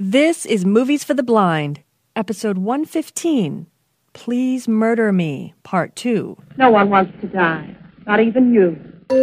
This is Movies for the Blind, episode 115, Please Murder Me, part 2. No one wants to die, not even you.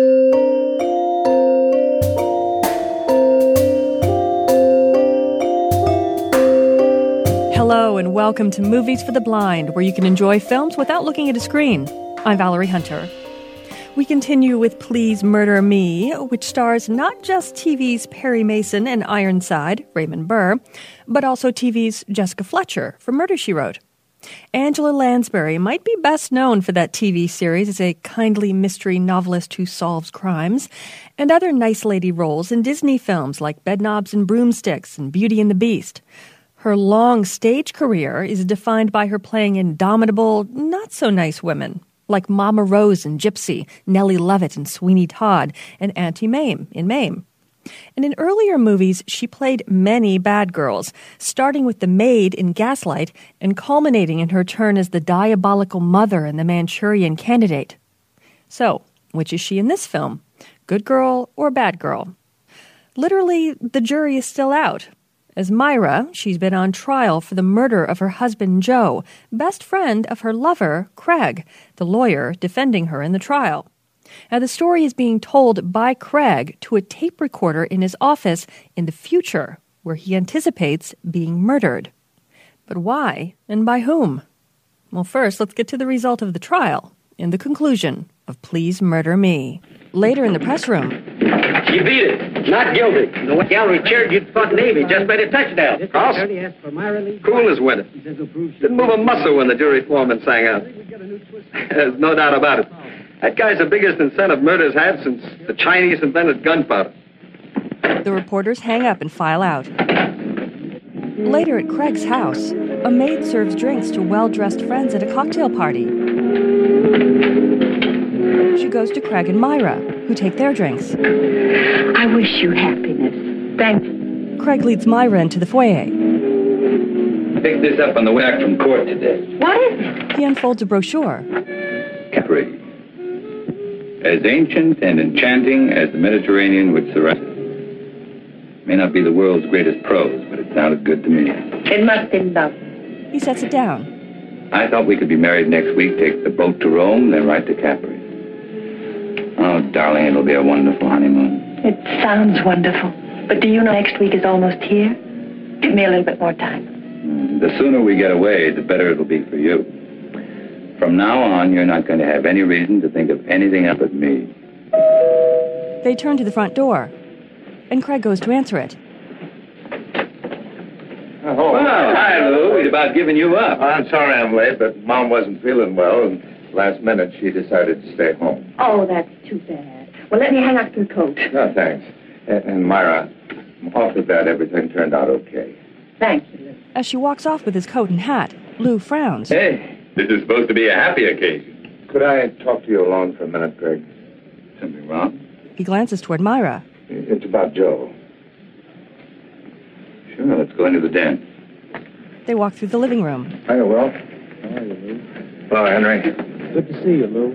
Hello and welcome to Movies for the Blind, where you can enjoy films without looking at a screen. I'm Valerie Hunter. We continue with Please Murder Me, which stars not just TV's Perry Mason and Ironside, Raymond Burr, but also TV's Jessica Fletcher from Murder, She Wrote. Angela Lansbury might be best known for that TV series as a kindly mystery novelist who solves crimes, and other nice lady roles in Disney films like Bedknobs and Broomsticks and Beauty and the Beast. Her long stage career is defined by her playing indomitable, not-so-nice women, like Mama Rose in Gypsy, Nellie Lovett in Sweeney Todd, and Auntie Mame in Mame. And in earlier movies, she played many bad girls, starting with the maid in Gaslight and culminating in her turn as the diabolical mother in The Manchurian Candidate. So, which is she in this film? Good girl or bad girl? Literally, the jury is still out. As Myra, she's been on trial for the murder of her husband, Joe, best friend of her lover, Craig, the lawyer defending her in the trial. Now, the story is being told by Craig to a tape recorder in his office in the future, where he anticipates being murdered. But why and by whom? Well, first, let's get to the result of the trial, in the conclusion of Please Murder Me. Later in the press room, You beat it. Not guilty. The gallery cheered you'd fought Navy. Just made a touchdown. Cross. Cool as winter. Didn't move a muscle when the jury foreman sang out. There's no doubt about it. That guy's the biggest incentive murder's had since the Chinese invented gunpowder. the reporters hang up and file out. Later at Craig's house, a maid serves drinks to well-dressed friends at a cocktail party. She goes to Craig and Myra, who take their drinks. I wish you happiness. Thank you. Craig leads Myra into the foyer. Picked this up on the way back from court today. What is it? He unfolds a brochure. Capri. As ancient and enchanting as the Mediterranean which surrounds it. May not be the world's greatest prose, but it sounded good to me. It must be love. He sets it down. I thought we could be married next week, take the boat to Rome, then right to Capri. Oh, darling, it'll be a wonderful honeymoon. It sounds wonderful. But do you know next week is almost here? Give me a little bit more time. The sooner we get away, the better it'll be for you. From now on, you're not going to have any reason to think of anything else but me. They turn to the front door, and Craig goes to answer it. Oh, Well, hi, Lou. We'd about given you up. I'm sorry I'm late, but Mom wasn't feeling well, and last minute she decided to stay home. Oh, that's too bad. Well, let me hang up your coat. No, thanks. And Myra, I'm awfully glad everything turned out okay. Thank you, Lou. As she walks off with his coat and hat, Lou frowns. Hey, this is supposed to be a happy occasion. Could I talk to you alone for a minute, Greg? Something wrong? He glances toward Myra. It's about Joe. Sure, let's go into the den. They walk through the living room. Hiya, Will. How are you, Lou? Hello, Henry. Good to see you, Lou.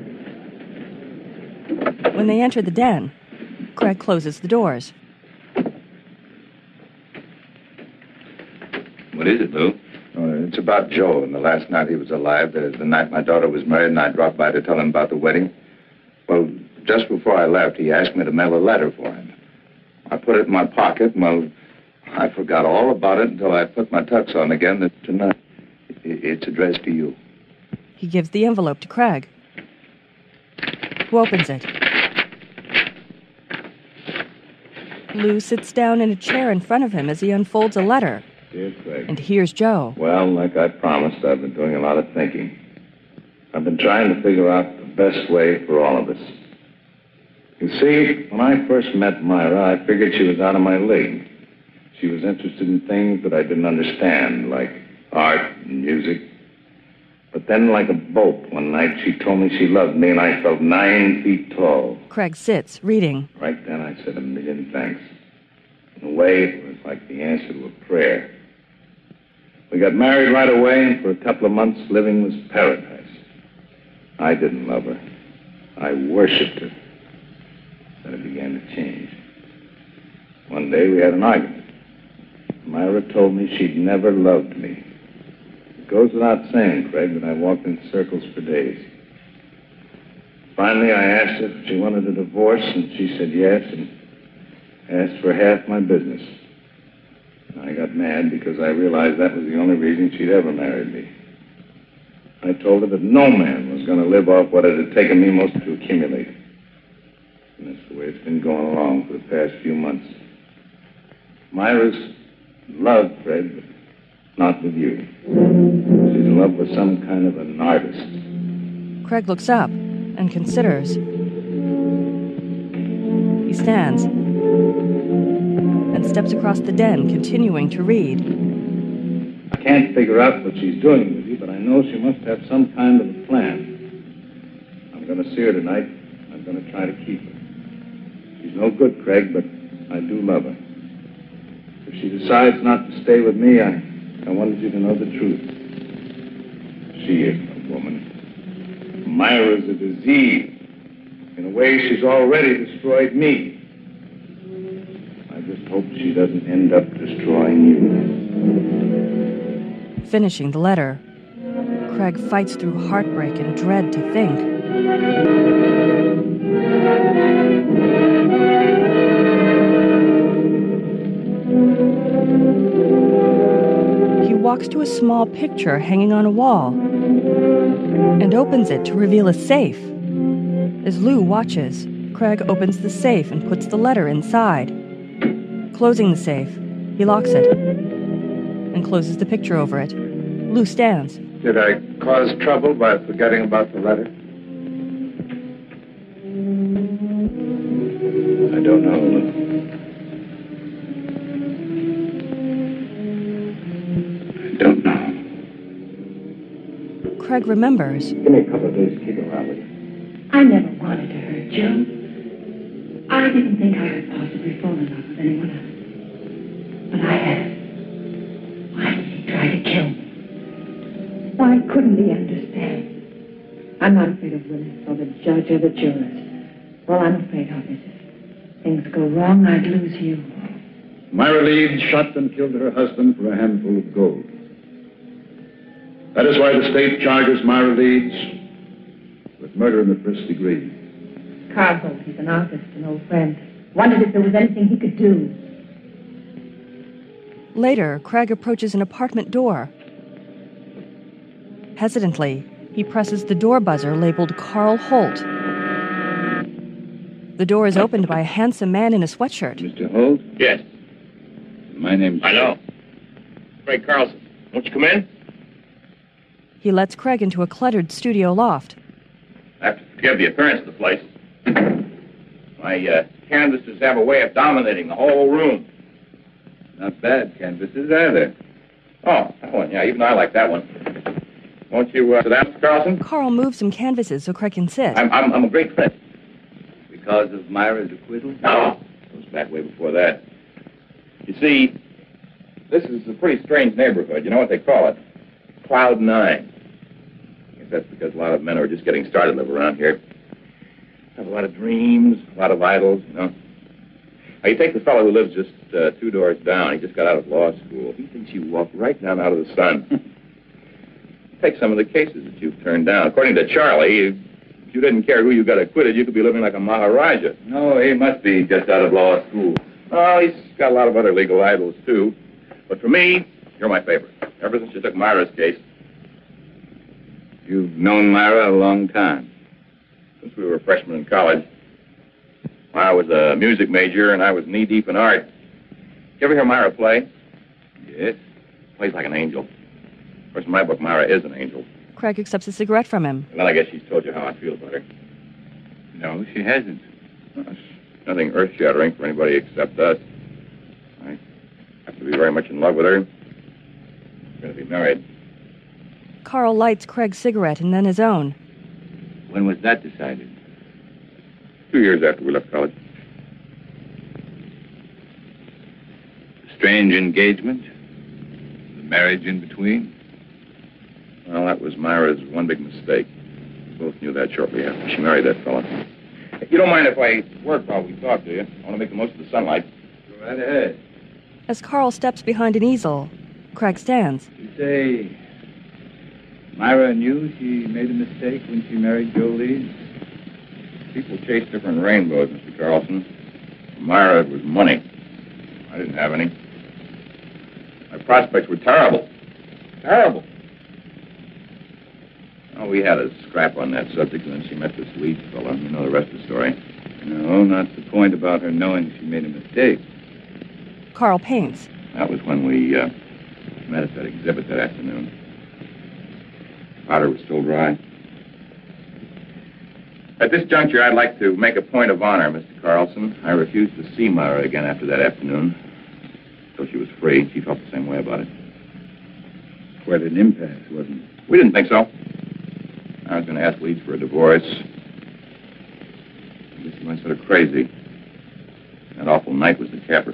When they enter the den, Craig closes the doors. What is it, Lou? It's about Joe and the last night he was alive. That is the night my daughter was married, and I dropped by to tell him about the wedding. Well, just before I left, he asked me to mail a letter for him. I put it in my pocket, and, well, I forgot all about it until I put my tux on again tonight. It's addressed to you. He gives the envelope to Craig, who opens it. Lou sits down in a chair in front of him as he unfolds a letter. Dear Craig. And here's Joe. Well, like I promised, I've been doing a lot of thinking. I've been trying to figure out the best way for all of us. You see, when I first met Myra, I figured she was out of my league. She was interested in things that I didn't understand, like art and music. But then, like a bolt, one night she told me she loved me, and I felt 9 feet tall. Craig sits, reading. Right then, I said a million thanks. In a way, it was like the answer to a prayer. We got married right away, and for a couple of months, living was paradise. I didn't love her. I worshipped her. Then it began to change. One day, we had an argument. Myra told me she'd never loved me. It goes without saying, Craig, that I walked in circles for days. Finally, I asked her if she wanted a divorce, and she said yes, and asked for half my business. I got mad because I realized that was the only reason she'd ever married me. I told her that no man was going to live off what it had taken me most to accumulate. And that's the way it's been going along for the past few months. Myra's in love, Fred, but not with you. She's in love with some kind of an artist. Craig looks up and considers. He stands and steps across the den, continuing to read. I can't figure out what she's doing with you, but I know she must have some kind of a plan. I'm going to see her tonight. I'm going to try to keep her. She's no good, Craig, but I do love her. If she decides not to stay with me, I wanted you to know the truth. She isn't a woman. Myra's a disease. In a way, she's already destroyed me. I just hope she doesn't end up destroying you. Finishing the letter, Craig fights through heartbreak and dread to think. He walks to a small picture hanging on a wall and opens it to reveal a safe. As Lou watches, Craig opens the safe and puts the letter inside. Closing the safe, he locks it and closes the picture over it. Lou stands. Did I cause trouble by forgetting about the letter? I don't know, Lou. I don't know. Craig remembers. Give me a couple of days to keep around with you. I never wanted to hurt Joe. I didn't think I could possibly fall in love with anyone else. But I have. Why did he try to kill me? Why couldn't he understand? I'm not afraid of Willis or the judge or the jurors. All I'm afraid of is if things go wrong, I'd lose you. Myra Leeds shot and killed her husband for a handful of gold. That is why the state charges Myra Leeds with murder in the first degree. Carl Holt, he's an artist, an old friend. Wondered if there was anything he could do. Later, Craig approaches an apartment door. Hesitantly, he presses the door buzzer labeled Carl Holt. The door is opened by a handsome man in a sweatshirt. Mr. Holt? Yes. My name's... I know. Craig Carlson. Won't you come in? He lets Craig into a cluttered studio loft. I have to forgive the appearance of the place. My canvases have a way of dominating the whole room. Not bad canvases, either. Oh, that one, yeah, even I like that one. Won't you sit down, Mr. Carlson? Carl moves some canvases so Craig can sit. I'm a great friend. Because of Myra's acquittal? No, it goes back way before that. You see, this is a pretty strange neighborhood. You know what they call it? Cloud 9. I guess that's because a lot of men who are just getting started live around here. Have a lot of dreams, a lot of idols, you know. Now, you take the fellow who lives just 2 doors down. He just got out of law school. He thinks you walk right down out of the sun. Take some of the cases that you've turned down. According to Charlie, if you didn't care who you got acquitted, you could be living like a Maharaja. No, he must be just out of law school. Oh, he's got a lot of other legal idols, too. But for me, you're my favorite. Ever since you took Myra's case. You've known Myra a long time. Since we were freshmen in college. I was a music major, and I was knee-deep in art. You ever hear Myra play? Yes. Plays like an angel. Of course, in my book, Myra is an angel. Craig accepts a cigarette from him. And then I guess she's told you how I feel about her. No, she hasn't. Well, it's nothing earth-shattering for anybody except us. I have to be very much in love with her. We're going to be married. Carl lights Craig's cigarette and then his own. When was that decided? 2 years after we left college. Strange engagement? The marriage in between? Well, that was Myra's one big mistake. We both knew that shortly after she married that fella. You don't mind if I work while we talk, do you? I want to make the most of the sunlight. Go right ahead. As Carl steps behind an easel, Craig stands. You say Myra knew she made a mistake when she married Joe Leeds? People chase different rainbows, Mr. Carlson. For Myra, it was money. I didn't have any. My prospects were terrible. Terrible. Oh, we had a scrap on that subject, and then she met this Leeds fellow. You know the rest of the story. No, not the point about her knowing she made a mistake. Carl paints. That was when we met at that exhibit that afternoon. Powder was still dry. At this juncture, I'd like to make a point of honor, Mr. Carlson. I refused to see Myra again after that afternoon. Till she was free. She felt the same way about it. Quite an impasse, wasn't it? We didn't think so. I was going to ask Leeds for a divorce. I guess he went sort of crazy. That awful night was the capper.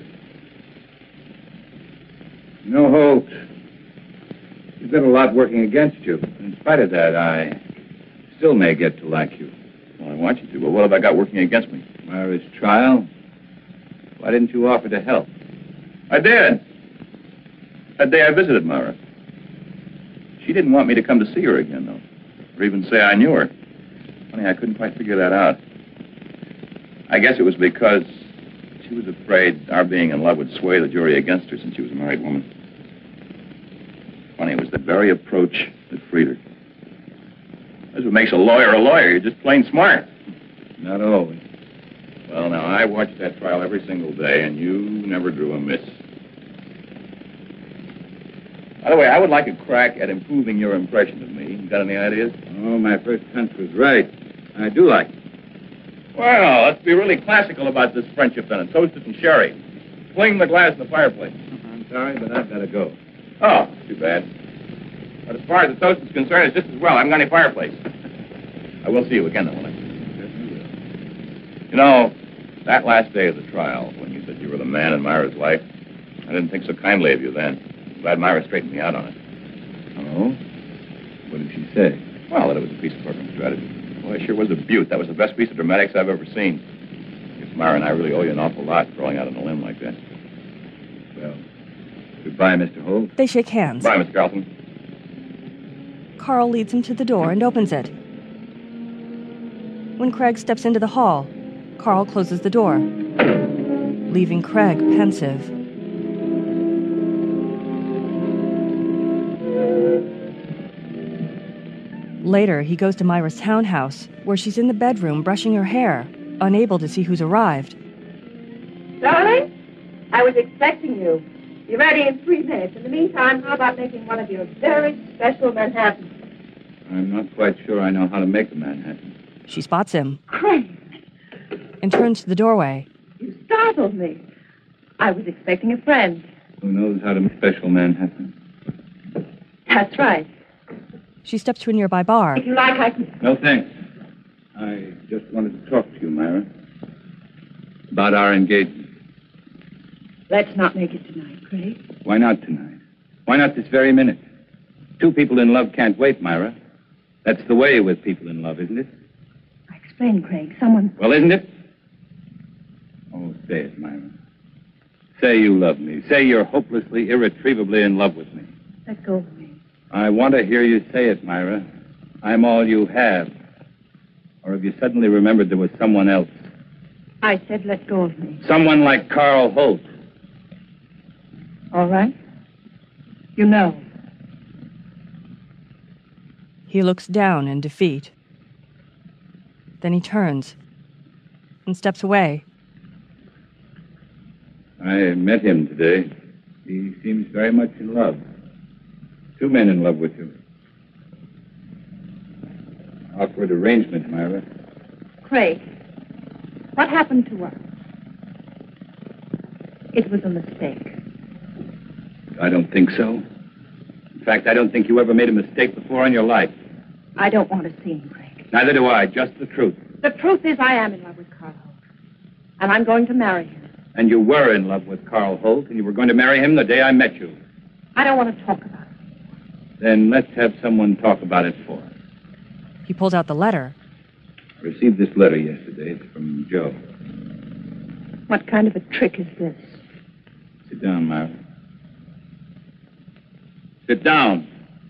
No, Holt. You've got a lot working against you. In spite of that, I still may get to like you. Well, I want you to, but what have I got working against me? Myra's trial? Why didn't you offer to help? I did. That day I visited Myra. She didn't want me to come to see her again, though. Or even say I knew her. Funny, I couldn't quite figure that out. I guess it was because she was afraid our being in love would sway the jury against her since she was a married woman. Funny, it was the very approach that freed her. That's what makes a lawyer a lawyer. You're just plain smart. Not always. Well, now, I watched that trial every single day, and you never drew a miss. By the way, I would like a crack at improving your impression of me. You got any ideas? Oh, my first hunch was right. I do like it. Well, let's be really classical about this friendship, then, and toast it in sherry. Fling the glass in the fireplace. I'm sorry, but I've got to go. Oh, too bad. But as far as the toast is concerned, it's just as well. I haven't got any fireplace. I will see you again, though, won't I? You know, that last day of the trial, when you said you were the man in Myra's life, I didn't think so kindly of you then. I'm glad Myra straightened me out on it. Oh? What did she say? Well, that it was a piece of program strategy. Well, it sure was a beaut. That was the best piece of dramatics I've ever seen. I guess Myra and I really owe you an awful lot for throwing out on a limb like that. Well, goodbye, Mr. Holt. They shake hands. Bye, Mr. Carlson. Carl leads him to the door and opens it. When Craig steps into the hall, Carl closes the door, leaving Craig pensive. Later, he goes to Myra's townhouse, where she's in the bedroom brushing her hair, unable to see who's arrived. Darling, I was expecting you. Be ready in 3 minutes. In the meantime, how about making one of your very special Manhattans? I'm not quite sure I know how to make a Manhattan. She spots him Craig, and turns to the doorway. you startled me. I was expecting a friend. Who knows how to make a special Manhattan? That's right. She steps to a nearby bar. If you like, I can... No, thanks. I just wanted to talk to you, Myra. About our engagement. Let's not make it tonight, Craig. Why not tonight? Why not this very minute? 2 people in love can't wait, Myra. That's the way with people in love, isn't it? Explain, Craig. Someone... Well, isn't it? Oh, say it, Myra. Say you love me. Say you're hopelessly, irretrievably in love with me. Let go of me. I want to hear you say it, Myra. I'm all you have. Or have you suddenly remembered there was someone else? I said let go of me. Someone like Carl Holt. All right? You know. He looks down in defeat. Then he turns and steps away. I met him today. He seems very much in love. 2 men in love with you. Awkward arrangement, Myra. Craig, what happened to us? It was a mistake. I don't think so. In fact, I don't think you ever made a mistake before in your life. I don't want to see him, Craig. Neither do I. Just the truth. The truth is I am in love with Carl Holt. And I'm going to marry him. And you were in love with Carl Holt, and you were going to marry him the day I met you. I don't want to talk about it. Then let's have someone talk about it for us. He pulls out the letter. I received this letter yesterday. It's from Joe. What kind of a trick is this? Sit down, Myra. Sit down.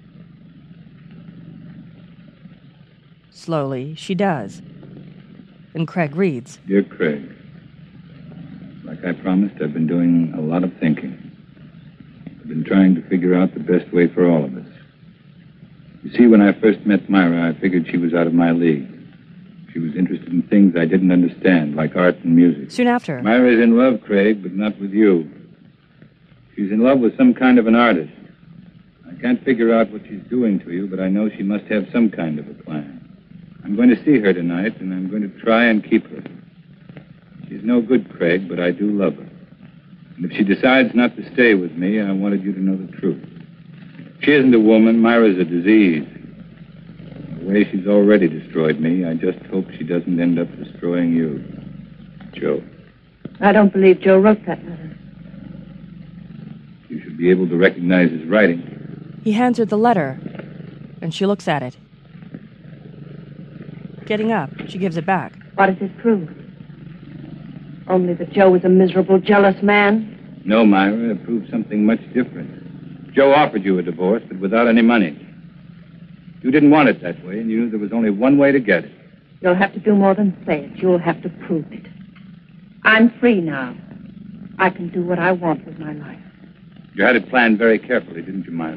Slowly, she does. Then Craig reads. Dear Craig, like I promised, I've been doing a lot of thinking. I've been trying to figure out the best way for all of us. You see, when I first met Myra, I figured she was out of my league. She was interested in things I didn't understand, like art and music. Soon after. Myra's in love, Craig, but not with you. She's in love with some kind of an artist. I can't figure out what she's doing to you, but I know she must have some kind of a plan. I'm going to see her tonight, and I'm going to try and keep her. She's no good, Craig, but I do love her. And if she decides not to stay with me, I wanted you to know the truth. She isn't a woman. Myra's a disease. The way she's already destroyed me, I just hope she doesn't end up destroying you. Joe. I don't believe Joe wrote that letter. You should be able to recognize his writing. He hands her the letter, and she looks at it. Getting up, she gives it back. What does it prove? Only that Joe was a miserable, jealous man? No, Myra, it proves something much different. Joe offered you a divorce, but without any money. You didn't want it that way, and you knew there was only one way to get it. You'll have to do more than say it. You'll have to prove it. I'm free now. I can do what I want with my life. You had it planned very carefully, didn't you, Myra?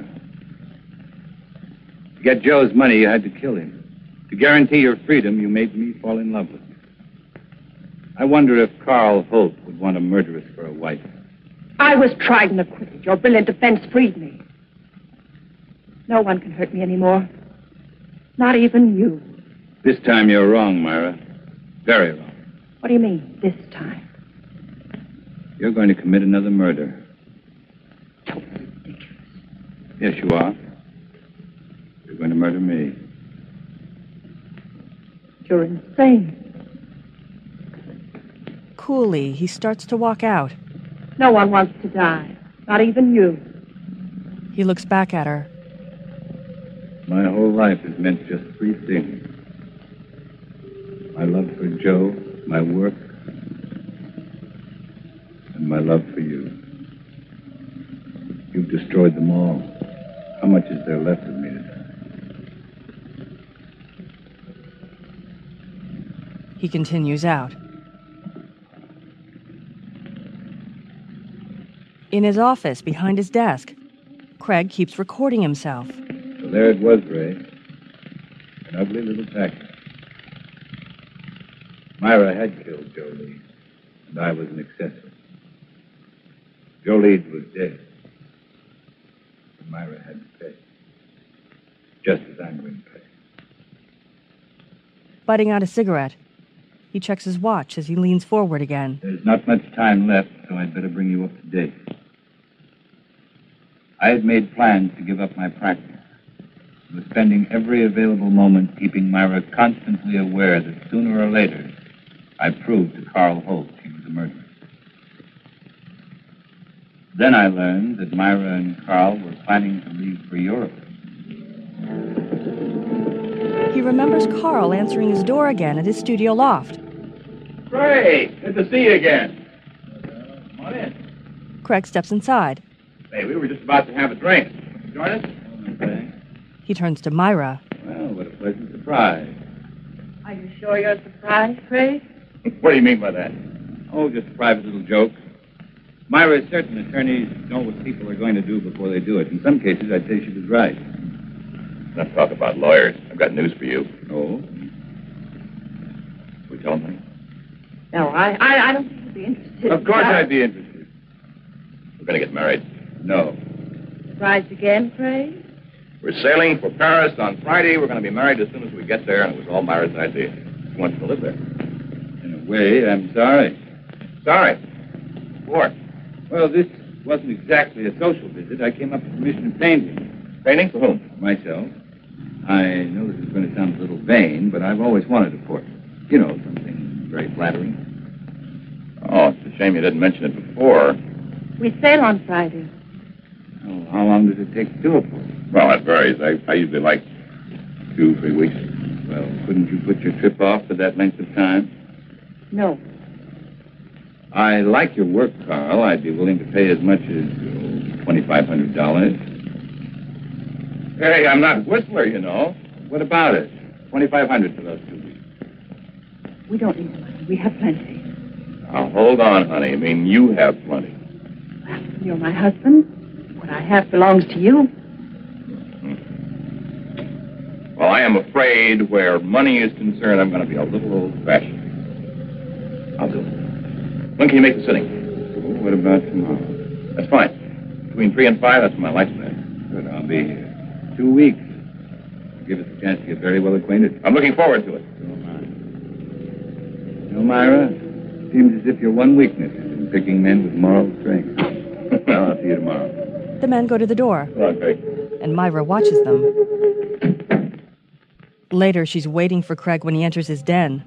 To get Joe's money, you had to kill him. To guarantee your freedom, you made me fall in love with you. I wonder if Carl Holt would want a murderess for a wife. I was tried and acquitted. Your brilliant defense freed me. No one can hurt me anymore. Not even you. This time you're wrong, Myra. Very wrong. What do you mean, this time? You're going to commit another murder. Totally ridiculous. Yes, you are. You're going to murder me. You're insane. Coolly, he starts to walk out. No one wants to die. Not even you. He looks back at her. My whole life has meant just three things. My love for Joe, my work, and my love for you. You've destroyed them all. How much is there left of me to die? He continues out. In his office, behind his desk, Craig keeps recording himself. So there it was, Ray. An ugly little package. Myra had killed Joe Leeds, and I was an accessory. Joe Leeds was dead. And Myra had to pay. Just as I'm going to pay. Butting out a cigarette, he checks his watch as he leans forward again. There's not much time left, so I'd better bring you up to date. I had made plans to give up my practice. I was spending every available moment keeping Myra constantly aware that sooner or later I proved to Carl Holt she was a murderer. Then I learned that Myra and Carl were planning to leave for Europe. He remembers Carl answering his door again at his studio loft. Craig, good to see you again. Come on in. Craig steps inside. Hey, we were just about to have a drink. Join us? Okay. He turns to Myra. Well, what a pleasant surprise. Are you sure you're surprised, Craig? What do you mean by that? Oh, just a private little joke. Myra is certain attorneys know what people are going to do before they do it. In some cases, I'd say she was right. Let's talk about lawyers. I've got news for you. Oh? We tell them? No, I don't think you'd be interested. Of course I'd be interested. We're going to get married. No. Surprised again, Craig? We're sailing for Paris on Friday. We're going to be married as soon as we get there, and it was all Myra's idea. She wants to live there. In a way, I'm sorry. Sorry. What? Well, this wasn't exactly a social visit. I came up with permission to paint him. Painting for whom? Myself. I know this is going to sound a little vain, but I've always wanted a portrait. You know, something very flattering. Oh, it's a shame you didn't mention it before. We sail on Friday. Oh, how long does it take to do a portrait? Well, it varies. I usually like 2-3 weeks. Well, couldn't you put your trip off for that length of time? No. I like your work, Carl. I'd be willing to pay as much as $2,500. Hey, I'm not Whistler, you know. What about it? $2,500 for those 2 weeks. We don't need the money. We have plenty. Now, hold on, honey. I mean, you have plenty. Well, you're my husband. What I have belongs to you. Well, I am afraid where money is concerned, I'm going to be a little old-fashioned. I'll do it. When can you make the sitting? Well, what about tomorrow? That's fine. Between 3 and 5, that's my lifespan. Good, I'll be here. 2 weeks. Give us a chance to get very well acquainted. I'm looking forward to it. So am I. You know, Myra, it seems as if your one weakness is in picking men with moral strength. Well, I'll see you tomorrow. The men go to the door, Okay. and Myra watches them. Later, she's waiting for Craig when he enters his den.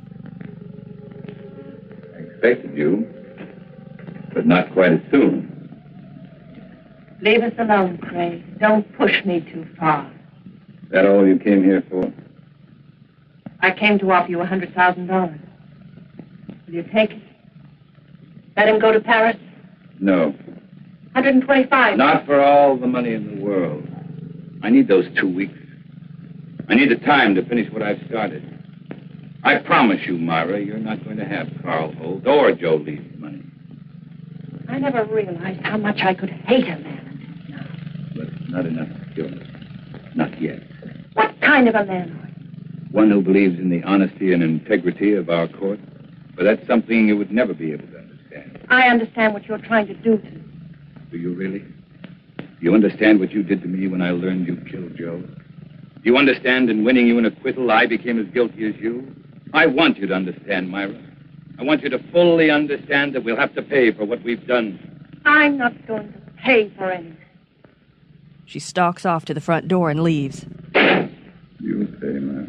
I expected you, but not quite as soon. Leave us alone, Craig. Don't push me too far. Is that all you came here for? I came to offer you $100,000. Will you take it? Let him go to Paris? No. 125. Not for all the money in the world. I need those 2 weeks. I need the time to finish what I've started. I promise you, Myra, you're not going to have Carl Holt or Joe Lee's money. I never realized how much I could hate a man until now. But not enough to kill me. Not yet. What kind of a man are you? One who believes in the honesty and integrity of our court. But that's something you would never be able to understand. I understand what you're trying to do to me. Do you really? Do you understand what you did to me when I learned you killed Joe? Do you understand in winning you an acquittal, I became as guilty as you? I want you to understand, Myra. I want you to fully understand that we'll have to pay for what we've done. I'm not going to pay for anything. She stalks off to the front door and leaves. You'll pay, Myra.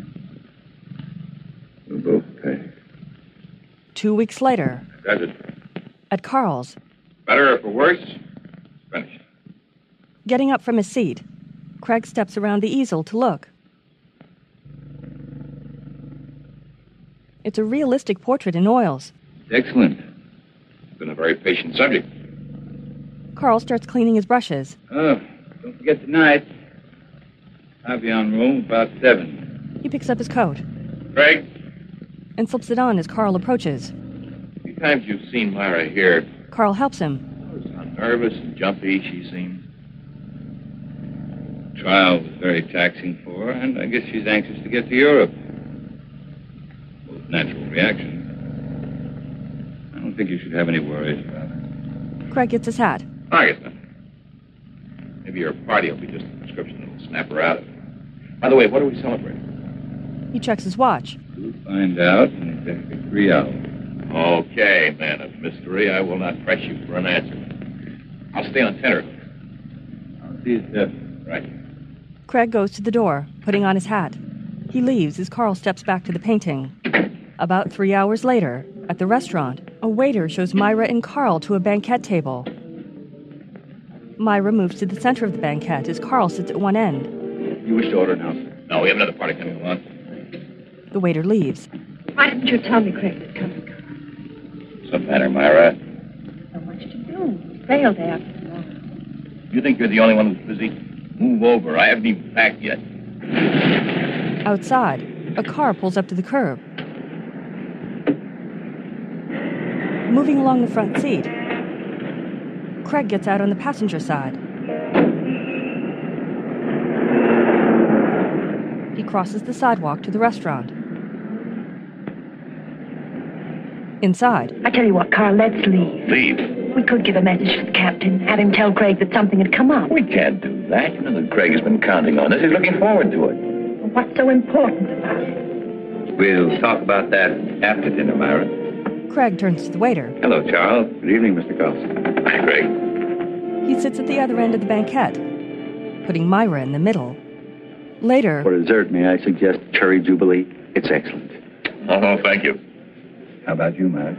We'll both pay. 2 weeks later, Does it? at Carl's, Better or for worse? Finished. getting up from his seat, Craig steps around the easel to look. It's a realistic portrait in oils. Excellent. Been a very patient subject. Carl starts cleaning his brushes. Oh, don't forget tonight. I'll be on room about 7. He picks up his coat Craig, and slips it on as Carl approaches. how many times you've seen Myra here? Carl helps him. Notice how nervous and jumpy she seems. Trial was very taxing for her, and I guess she's anxious to get to Europe. Both natural reactions. I don't think you should have any worries about her. Craig gets his hat. I guess not. Maybe your party will be just a prescription that'll snap her out of it. By the way, what are we celebrating? He checks his watch. We'll find out in exactly 3 hours. Okay, man of mystery. I will not press you for an answer. I'll stay on tenterhooks. I'll see you, Steph. Right. Craig goes to the door, putting on his hat. He leaves as Carl steps back to the painting. About 3 hours later, at the restaurant, a waiter shows Myra and Carl to a banquet table. Myra moves to the center of the banquet as Carl sits at one end. You wish to order now, sir? No, we have another party coming along. The waiter leaves. Why didn't you tell me Craig was coming? What's the matter, Myra? So much to do. Sale day after tomorrow. You think you're the only one who's busy? Move over. I haven't even packed yet. Outside, a car pulls up to the curb. Moving along the front seat, Craig gets out on the passenger side. He crosses the sidewalk to the restaurant. Inside, I tell you what, Carl, let's leave. Leave. We could give a message to the captain, have him tell Craig that something had come up. We can't do that. You know that Craig has been counting on us. He's looking forward to it. What's so important about it? We'll talk about that after dinner, Myra. Craig turns to the waiter. Hello, Charles. Good evening, Mr. Carlson. Hi, Craig. He sits at the other end of the banquet, putting Myra in the middle. Later, For dessert, may I suggest cherry jubilee? It's excellent. Oh, thank you. How about you, Myra?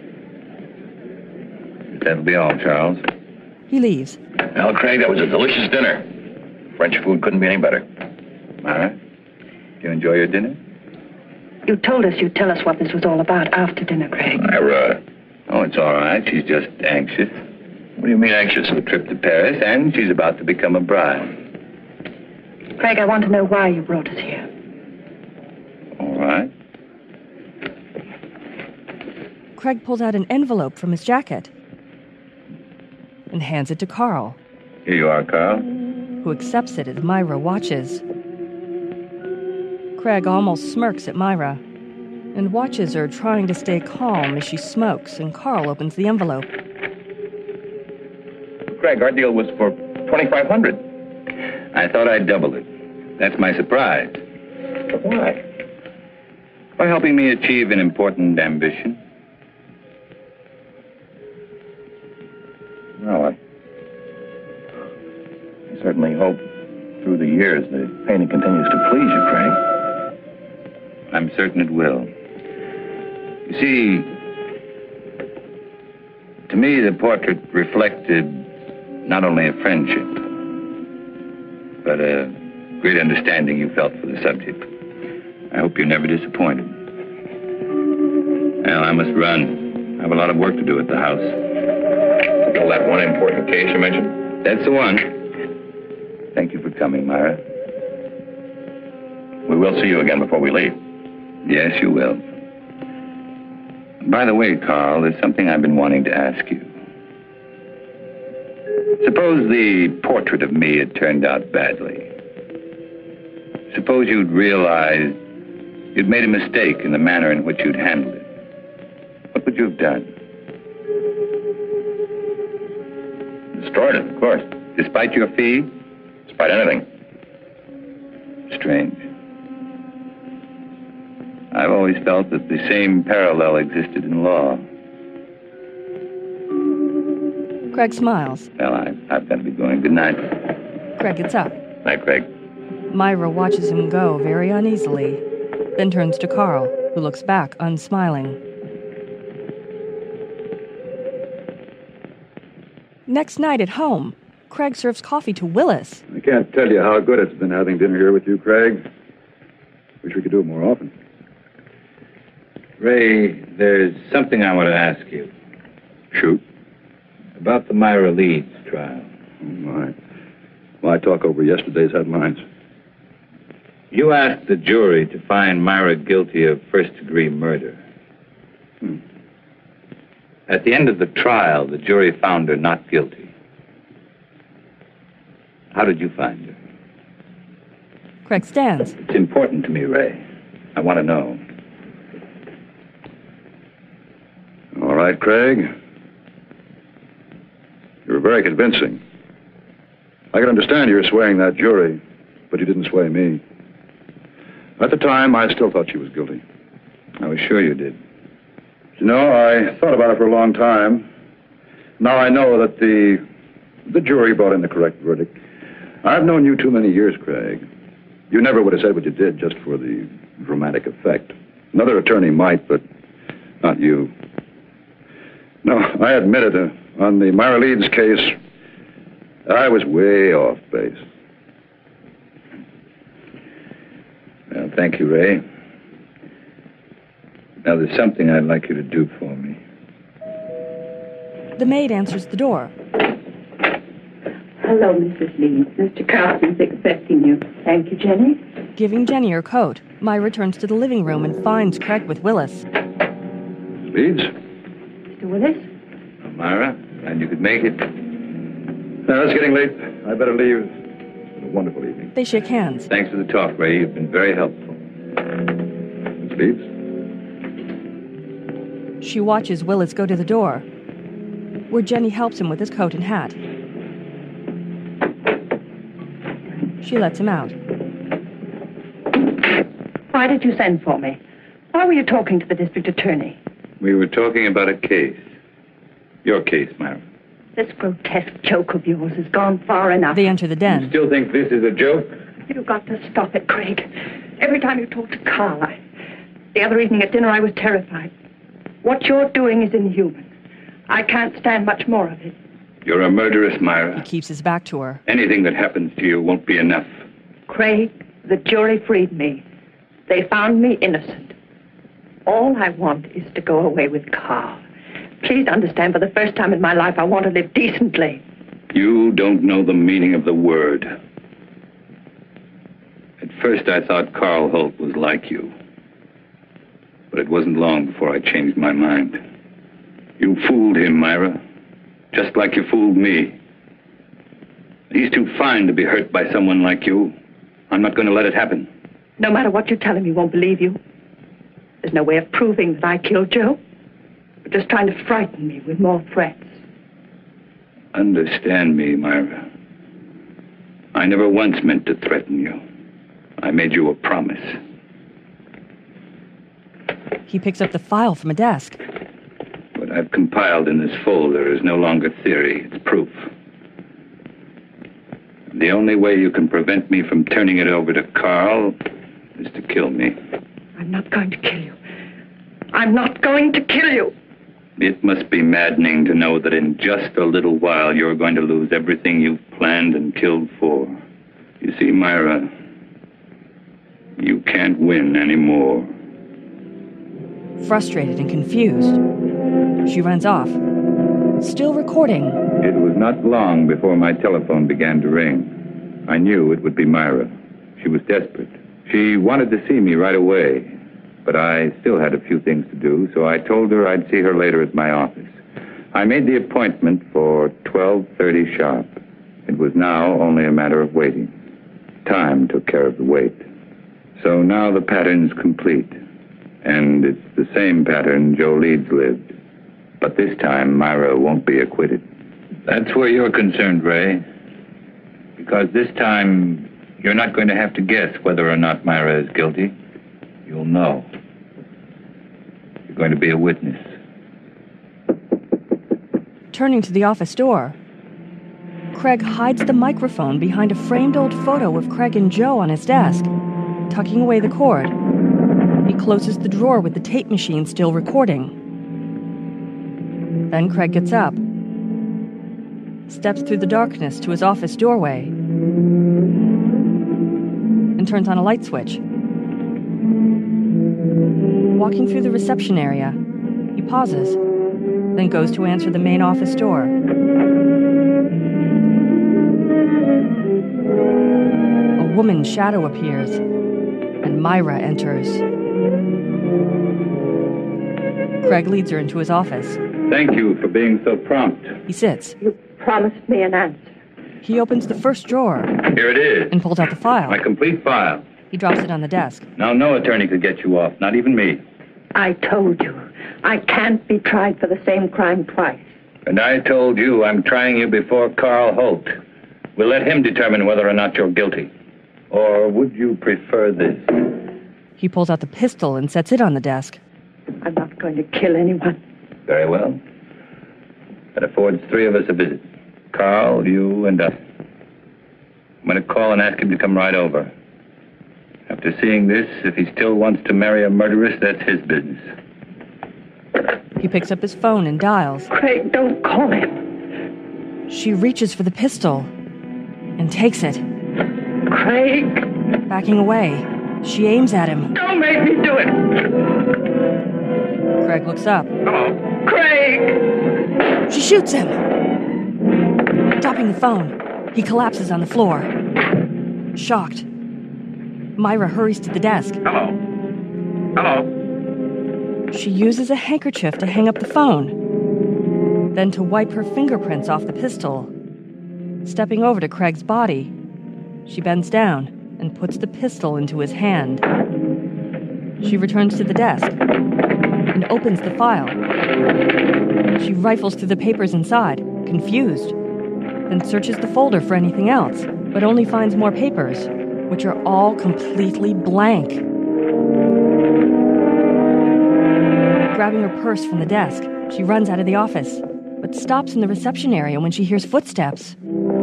That'll be all, Charles. he leaves. Well, Craig, that was a delicious dinner. French food couldn't be any better. Myra, do you enjoy your dinner? You told us you'd tell us what this was all about after dinner, Craig. Myra, Oh, it's all right. She's just anxious. What do you mean anxious? A trip to Paris, and she's about to become a bride. Craig, I want to know why you brought us here. All right. Craig pulls out an envelope from his jacket and hands it to Carl, Here you are, Carl. who accepts it as Myra watches. Craig almost smirks at Myra and watches her trying to stay calm as she smokes, and Carl opens the envelope. Craig, our deal was for $2,500. I thought I'd double it. That's my surprise. But why? By helping me achieve an important ambition. Well, I certainly hope through the years the painting continues to please you, Craig. I'm certain it will. You see, to me, the portrait reflected not only a friendship, but a great understanding you felt for the subject. I hope you're never disappointed. Well, I must run. I have a lot of work to do at the house. Still that one important case you mentioned? That's the one. Thank you for coming, Myra. We will see you again before we leave. Yes, you will. By the way, Carl, there's something I've been wanting to ask you. Suppose the portrait of me had turned out badly. Suppose you'd realized you'd made a mistake in the manner in which you'd handled it. What would you have done? Destroyed it, of course. Despite your fee? Despite anything. Strange. I've always felt that the same parallel existed in law. Craig smiles. Well, I've got to be going. Good night. Craig gets up. Night, Craig. Myra watches him go very uneasily, then turns to Carl, who looks back unsmiling. Next night at home, Craig serves coffee to Willis. I can't tell you how good it's been having dinner here with you, Craig. Wish we could do it more often. Ray, there's something I want to ask you. Shoot. About the Myra Leeds trial. Oh, my. Why talk over yesterday's headlines? You asked the jury to find Myra guilty of first-degree murder. At the end of the trial, the jury found her not guilty. How did you find her? Craig stands. It's important to me, Ray. I want to know. All right, Craig. You were very convincing. I can understand you're swaying that jury, but you didn't sway me. At the time, I still thought she was guilty. I was sure you did. You know, I thought about it for a long time. Now I know that the jury brought in the correct verdict. I've known you too many years, Craig. You never would have said what you did just for the dramatic effect. Another attorney might, but not you. No, I admit it. On the Myra Leeds case, I was way off base. Well, thank you, Ray. Now, there's something I'd like you to do for me. The maid answers the door. Hello, Mrs. Leeds. Mr. Carson's expecting you. Thank you, Jenny. Giving Jenny her coat, Myra turns to the living room and finds Craig with Willis. Leeds? Mr. Willis? Oh, Myra, glad you could make it. It's getting late. I better leave. It's been a wonderful evening. They shake hands. Thanks for the talk, Ray. You've been very helpful. Miss Leeds? She watches Willis go to the door, where Jenny helps him with his coat and hat. She lets him out. Why did you send for me? Why were you talking to the district attorney? We were talking about a case. Your case, Myra. This grotesque joke of yours has gone far enough. They enter the den. Still think this is a joke? You've got to stop it, Craig. Every time you talk to Carl, the other evening at dinner, I was terrified. What you're doing is inhuman. I can't stand much more of it. You're a murderess, Myra. He keeps his back to her. Anything that happens to you won't be enough. Craig, the jury freed me. They found me innocent. All I want is to go away with Carl. Please understand, for the first time in my life, I want to live decently. You don't know the meaning of the word. At first, I thought Carl Holt was like you. But it wasn't long before I changed my mind. You fooled him, Myra. Just like you fooled me. He's too fine to be hurt by someone like you. I'm not going to let it happen. No matter what you tell him, he won't believe you. There's no way of proving that I killed Joe. You're just trying to frighten me with more threats. Understand me, Myra. I never once meant to threaten you. I made you a promise. He picks up the file from a desk. What I've compiled in this folder is no longer theory, it's proof. The only way you can prevent me from turning it over to Carl is to kill me. I'm not going to kill you. I'm not going to kill you. It must be maddening to know that in just a little while you're going to lose everything you've planned and killed for. You see, Myra, you can't win anymore. Frustrated and confused, she runs off. Still recording. It was not long before my telephone began to ring. I knew it would be Myra. She was desperate. She wanted to see me right away, but I still had a few things to do, so I told her I'd see her later at my office. I made the appointment for 12:30 sharp. It was now only a matter of waiting. Time took care of the wait. So now the pattern's complete, and it's the same pattern Joe Leeds lived. But this time, Myra won't be acquitted. That's where you're concerned, Ray. Because this time, you're not going to have to guess whether or not Myra is guilty. You'll know. You're going to be a witness. Turning to the office door, Craig hides the microphone behind a framed old photo of Craig and Joe on his desk, tucking away the cord. He closes the drawer with the tape machine still recording. Then Craig gets up, steps through the darkness to his office doorway, and turns on a light switch. Walking through the reception area, he pauses, then goes to answer the main office door. A woman's shadow appears, and Myra enters. Craig leads her into his office. Thank you for being so prompt. He sits. You promised me an answer. He opens the first drawer Here it is. and pulls out the file. My complete file. He drops it on the desk. Now, no attorney could get you off, not even me. I told you, I can't be tried for the same crime twice. And I told you I'm trying you before Carl Holt. We'll let him determine whether or not you're guilty. Or would you prefer this? He pulls out the pistol and sets it on the desk. I'm not going to kill anyone. Very well. That affords three of us a visit. Carl, you, and us. I'm going to call and ask him to come right over. After seeing this, if he still wants to marry a murderess, that's his business. He picks up his phone and dials. Craig, don't call him. She reaches for the pistol and takes it. Craig! Backing away, she aims at him. Don't make me do it! Craig looks up. Oh, Craig! She shoots him. Dropping the phone, he collapses on the floor. Shocked, Myra hurries to the desk. Hello. Hello. She uses a handkerchief to hang up the phone, then to wipe her fingerprints off the pistol. Stepping over to Craig's body, she bends down and puts the pistol into his hand. She returns to the desk and opens the file. She rifles through the papers inside, confused, then searches the folder for anything else, but only finds more papers, which are all completely blank. Grabbing her purse from the desk, she runs out of the office, but stops in the reception area when she hears footsteps.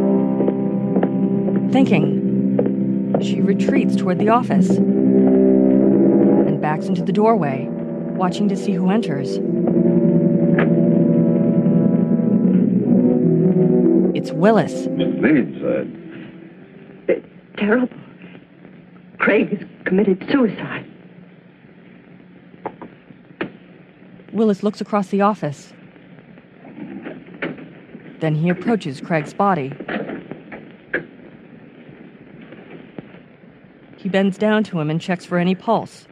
Thinking, she retreats toward the office and backs into the doorway, watching to see who enters. It's Willis. Leeds, It's terrible. Craig has committed suicide. Willis looks across the office Then he approaches Craig's body. He bends down to him and checks for any pulse.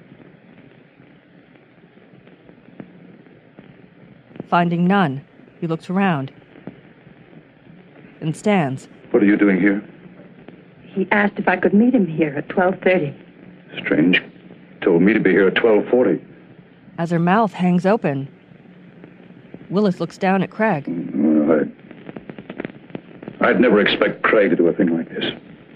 Finding none, he looks around and stands. What are you doing here? He asked if I could meet him here at 12:30. Strange. Told me to be here at 12:40. As her mouth hangs open, Willis looks down at Craig. Well, I'd never expect Craig to do a thing like this.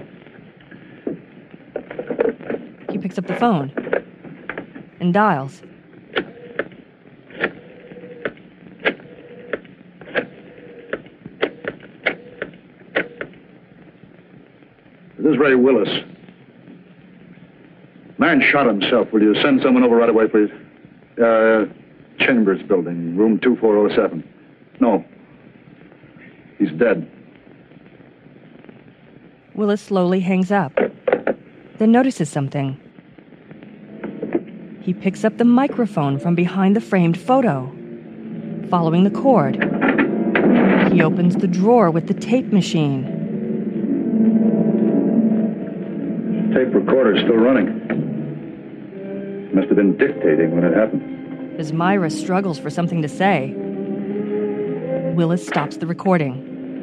He picks up the phone and dials. This is Ray Willis. Man shot himself. Will you send someone over right away, please? Chambers Building, room 2407. No. He's dead. Willis slowly hangs up, then notices something. He picks up the microphone from behind the framed photo. Following the cord, he opens the drawer with the tape machine. Tape recorder's still running. Must have been dictating when it happened. As Myra struggles for something to say, Willis stops the recording.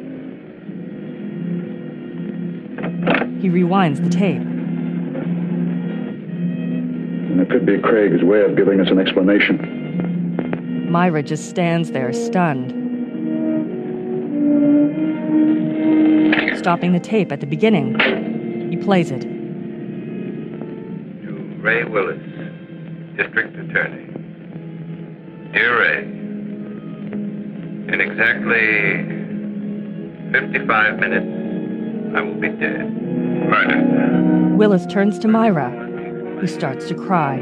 He rewinds the tape. And it could be Craig's way of giving us an explanation. Myra just stands there, stunned. Stopping the tape at the beginning, he plays it. To Ray Willis, District Attorney. Dear Ray, in exactly 55 minutes, I will be dead. Murdered. Willis turns to Myra, who starts to cry.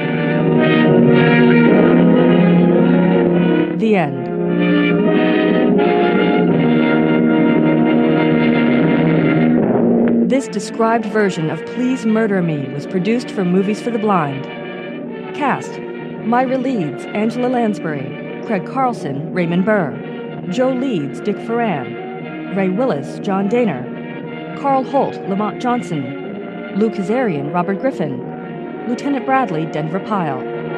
The end. This described version of Please Murder Me was produced for Movies for the Blind. Cast: Myra Leeds, Angela Lansbury, Craig Carlson, Raymond Burr, Joe Leeds, Dick Ferran, Ray Willis, John Daner, Carl Holt, Lamont Johnson, Lou Kazarian, Robert Griffin, Lieutenant Bradley, Denver Pyle.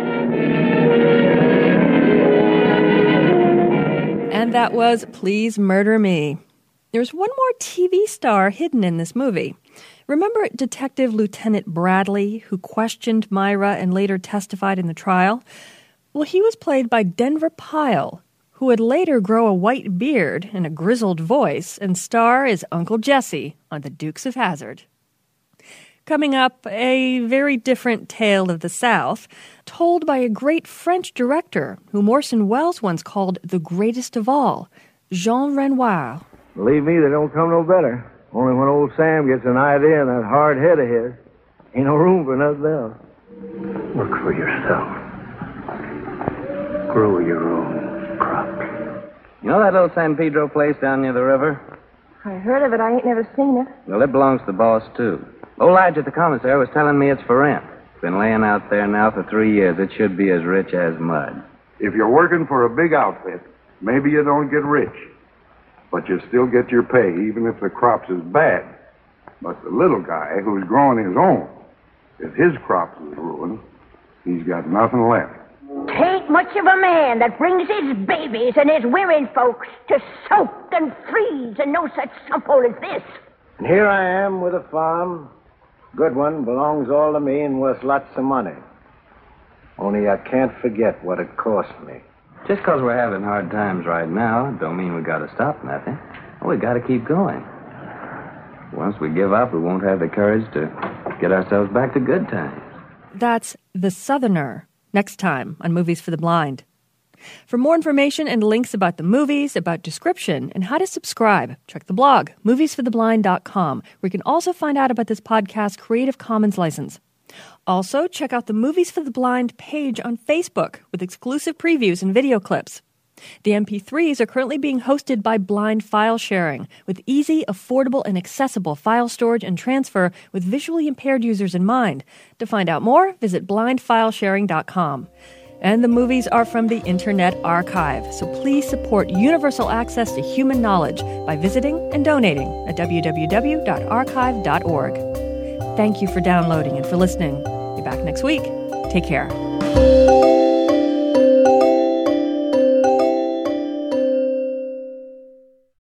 And that was Please Murder Me. There's one more TV star hidden in this movie. Remember Detective Lieutenant Bradley, who questioned Myra and later testified in the trial? Well, he was played by Denver Pyle, who would later grow a white beard and a grizzled voice and star as Uncle Jesse on The Dukes of Hazzard. Coming up, a very different tale of the South, told by a great French director whom Orson Welles once called the greatest of all, Jean Renoir. Believe me, they don't come no better. Only when old Sam gets an idea in that hard head of his, ain't no room for nothing else. Work for yourself. Grow your own crops. You know that little San Pedro place down near the river? I heard of it. I ain't never seen it. Well, it belongs to the boss, too. Old Lige at the commissary was telling me it's for rent. It's been laying out there now for 3 years. It should be as rich as mud. If you're working for a big outfit, maybe you don't get rich. But you still get your pay, even if the crops is bad. But the little guy who's growing his own, if his crops is ruined, he's got nothing left. Tain't much of a man that brings his babies and his women folks to soak and freeze and no such sumphole as this. And here I am with a farm. Good one, belongs all to me and worth lots of money. Only I can't forget what it cost me. Just because we're having hard times right now, don't mean we got to stop nothing. We got to keep going. Once we give up, we won't have the courage to get ourselves back to good times. That's The Southerner, next time on Movies for the Blind. For more information and links about the movies, about description, and how to subscribe, check the blog, moviesfortheblind.com, where you can also find out about this podcast's Creative Commons license. Also, check out the Movies for the Blind page on Facebook with exclusive previews and video clips. The MP3s are currently being hosted by Blind File Sharing, with easy, affordable, and accessible file storage and transfer with visually impaired users in mind. To find out more, visit blindfilesharing.com. And the movies are from the Internet Archive, so please support universal access to human knowledge by visiting and donating at www.archive.org. Thank you for downloading and for listening. Be back next week. Take care.